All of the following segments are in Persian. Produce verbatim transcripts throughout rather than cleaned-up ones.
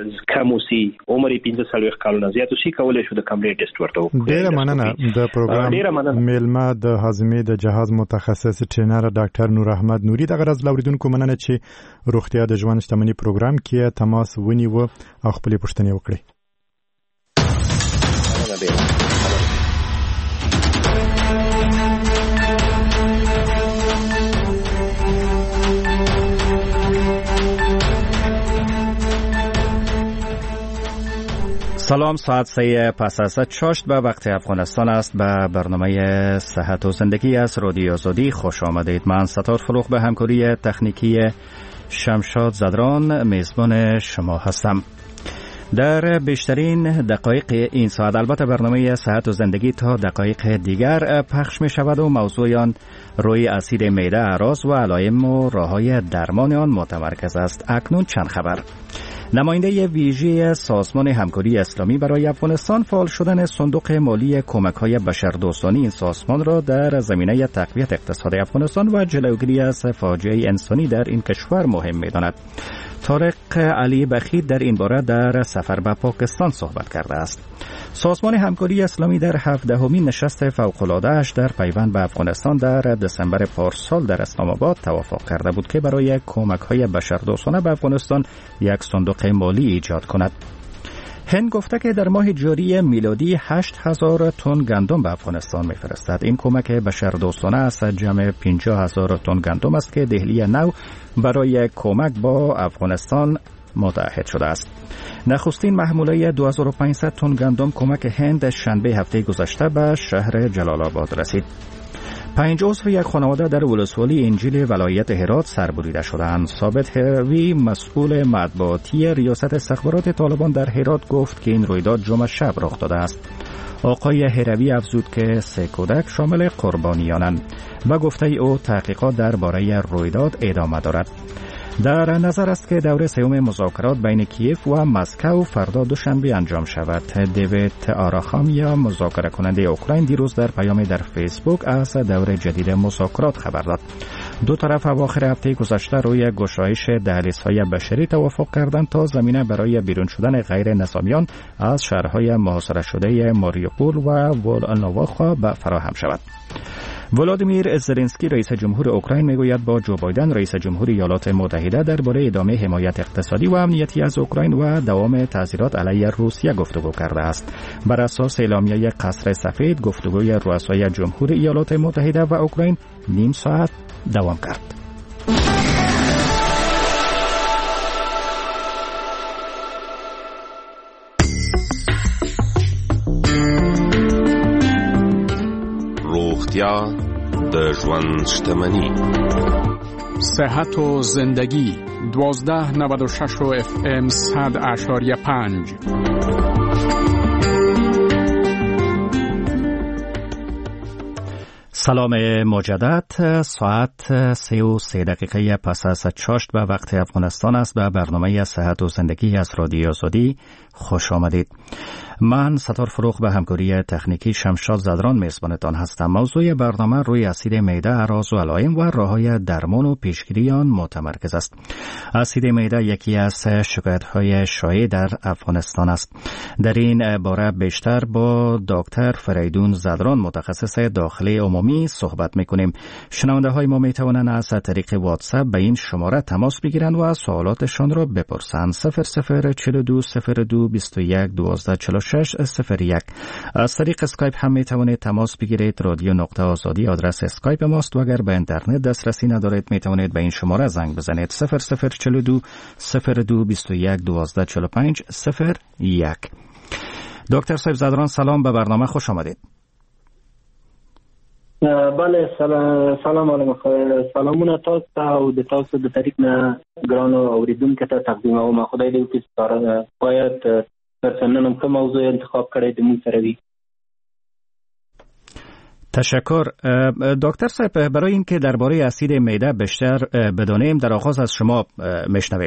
کم اوسي عمر یې پنځه څلوېښت کلونه زیات اوسي کولای شو د کمپلیټ ټیسټ ورته وکړو. ډیره مننه. د پروګرام میلمه د هاضمې د جهاز متخصص ټرینر ډاکټر نور احمد نوري دغه راز لوریدونکو مننه چې روغتیا د ژوند شتمنۍ پروګرام کې تماس ونیو او خپل پوښتنې وکړي. سلام، ساعت سه پس از چاشت به وقت افغانستان است. به برنامه صحت و زندگی از رادیو آزادی خوش آمدید. من ستار فروغ به همکاری تکنیکی شمشاد زدران میزبان شما هستم. در بیشترین دقایق این ساعت البته برنامه صحت و زندگی تا دقایق دیگر پخش می شود و موضوع آن روی اسید معده، اعراض و علائم و راه‌های درمان آن متمرکز است. اکنون چند خبر. نماینده ویژه سازمان همکاری اسلامی برای افغانستان فعال شدن صندوق مالی کمک‌های بشردوستانه این سازمان را در زمینه تقویت اقتصاد افغانستان و جلوگیری از فاجعه انسانی در این کشور مهم می‌داند. طارق علی بخیت در این باره در سفر به پاکستان صحبت کرده است. سازمان همکاری اسلامی در هفدهمین نشست فوق‌العاده‌اش در پیوند به افغانستان در دسامبر پارسال در اسلام آباد توافق کرده بود که برای کمک‌های بشردوستانه به افغانستان یک صندوق مالی ایجاد کند. هند گفته که در ماه جاری میلادی هشت هزار تن گندم به افغانستان میفرستد. این کمک بشردوستانه از جمع پنجاه هزار تن گندم است که دهلی نو برای کمک با افغانستان متعهد شده است. نخستین محموله دو هزار و پانصد تن گندم کمک هند شنبه هفته گذشته به شهر جلال آباد رسید. پنج عضو یک خانواده در ولسوالی انجیل ولایت هرات سربریده شدند. ثابت هروی مسئول مطبوعاتی ریاست استخبارات طالبان در هرات گفت که این رویداد جمعه شب رخ داده است. آقای هروی افزود که سه کودک شامل قربانیانند و گفته او تحقیقات درباره رویداد ادامه دارد. در نظر است که دوره سوم مذاکرات بین کیف و مسکو فردا دوشنبه انجام شود. دیوید آراخامیا مذاکره کننده اوکراین دیروز در پیامی در فیسبوک از دوره جدید مذاکرات خبر داد. دو طرف اواخر هفته گذشته روی گشایش دهلیزهای بشری توافق کردند تا زمینه برای بیرون شدن غیر نظامیان از شهرهای محاصره شده ماریوپول و ولنوواخا فراهم شود. ولادیمیر زلنسکی رئیس جمهور اوکراین میگوید با جو بایدن رئیس جمهور ایالات متحده درباره ادامه حمایت اقتصادی و امنیتی از اوکراین و دوام تعزیرات علیه روسیه گفتگو کرده است. بر اساس اعلامیه قصر سفید گفتگوی رؤسای جمهور ایالات متحده و اوکراین نیم ساعت دوام کرد. روغتیا د ژوند شتمني. صحت و زندگی دوازده نود و شش و اف ام صد اشاریه پنج. سلام مجدد. ساعت سه و سه دقیقه پس از چاشت به وقت افغانستان است. به برنامه صحت و زندگی از رادیو آزادی خوش آمدید. من ستار فروغ به همکاری تکنیکی شمشاد زدران میزبانتان هستم. موضوع برنامه روی اسید معده، اعراض و علائم و راه‌های درمان و پیشگیری آن متمرکز است. اسید معده یکی از شکایت‌های شایع در افغانستان است. در این باره بیشتر با دکتر فریدون زدران متخصص داخلی عمومی صحبت می‌کنیم. شنونده‌های ما می‌توانند از طریق واتساپ به این شماره تماس بگیرند و سوالاتشان را بپرسند. صفر صفر چهل و دو صفر دو بیست و یک دوازده چهل و شش صفر یک. از طریق اسکایپ هم می توانید تماس بگیرید. رادیو نقطه آزادی آدرس اسکایپ ماست و اگر به اینترنت دسترسی ندارید می توانید به این شماره زنگ بزنید. صفر صفر چهل و دو صفر دو بیست و یک دوازده چهل و پنج صفر یک. دکتر صاحب زدران سلام، به برنامه خوش آمدید. بله سلام سلام علیکم. سلامونه تاسو ته او د تاسو د طریق نه ګرانو اوریدونکو ته تقدیم او خدای دې وکړي چې باید پرسنن کوم موضوع انتخاب کړی د مون سره وي. تشکر. دکتر صاحب برای اینکه درباره اسید معده بیشتر بدانیم در آغاز از شما میشنویم.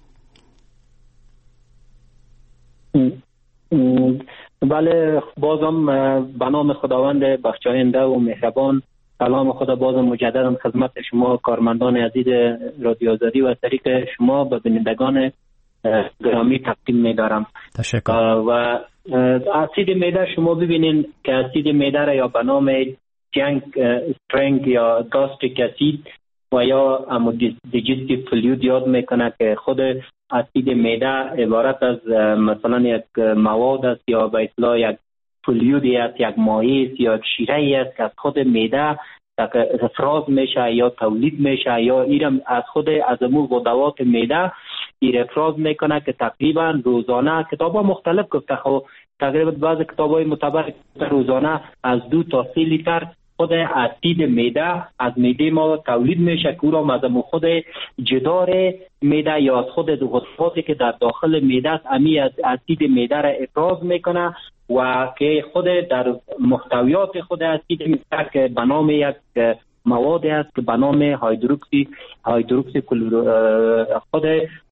بله بازم به نام خداوند بخشاینده و مهربان سلام خدا بازم مجددا خدمت شما کارمندان عزیز رادیو آزادی و از طریق شما به بینندگان گرامی تقدیم می‌دارم. تشکر. و اسید معده شما ببینین که اسید معده را یا به نام جنگ استرنگ یا گاستریک اسید و یا دیجستیو فلوید یاد میکنه که خود اسید معده عبارت از مثلا یک مواد است یا به اصطلاح یک فلویدی است، یک مایع است یا یک شیره است که از خود معده افراز میشه یا تولید میشه یا ایرم از خود از امور غدوات معده ایر افراز میکنه که تقریبا روزانه کتابا مختلف گفته خب تقریبا بعض کتابای معتبر روزانه از دو تا سه لیتر خود اسید معده از معده ما تولید میشه که او را از خود جدار معده یا از خود غدواتی که در داخل معده است امی از اسید معده را افراز میکنه و که خود در محتویات خود اسید معده که به نام یک مواد است که به نام هیدروکسی هیدروکسی خود